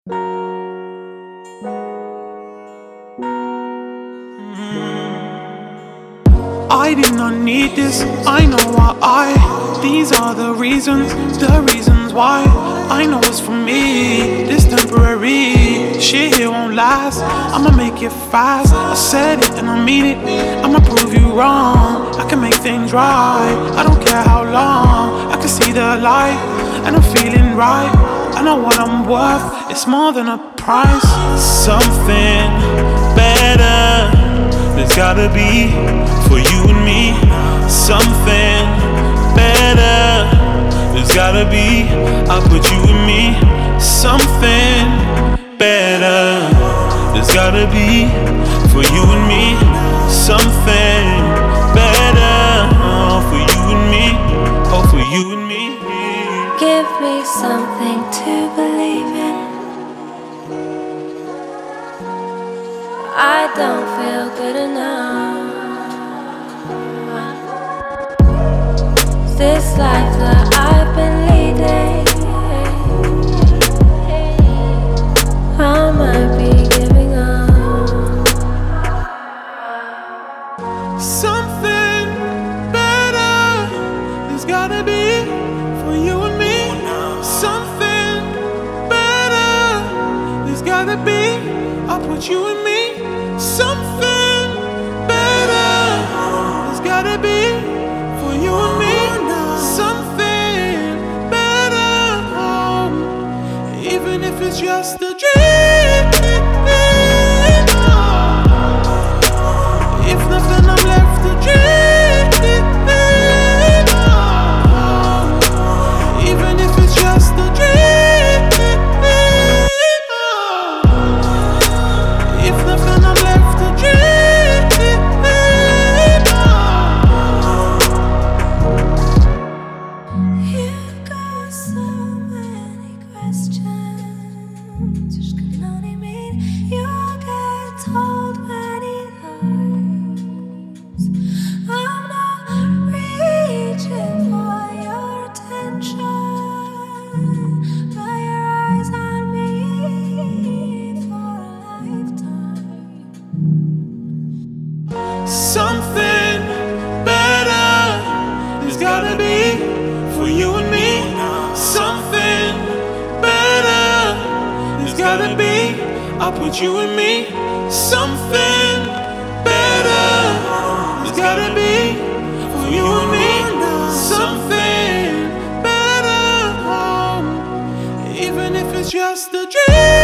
I did not need this, I know why. These are the reasons why. I know it's for me, this temporary shit here won't last. I'ma make it fast, I said it and I mean it. I'ma prove you wrong, I can make things right. I don't care how long, I can see the light. And I'm feeling right, I know what I'm worth. It's more than a price. Something better, there's gotta be for you and me. Something better, there's gotta be. I'll put you and me. Something better, there's gotta be for you and me. Something better, for you and me. Oh, for you and me. Give me something to believe in. I don't feel good enough. This life that I've been leading, I might be giving up. Something better, there's gotta be for you and me. Something better, there's gotta be. I'll put you and me. Something better, there's gotta be for you and me. Something better, even if it's just a dream. If nothing, I'm left to dream. Even if it's just a dream. If nothing, I'm left to dream. You've got so many questions, which can only mean you'll get told many lies. I'm not reaching for your attention, but your eyes on me for a lifetime. Something better, there's gotta be for you and me. Something better, there's gotta be. I'll put you and me. Something better, there's gotta be for you and me. Something better, even if it's just a dream.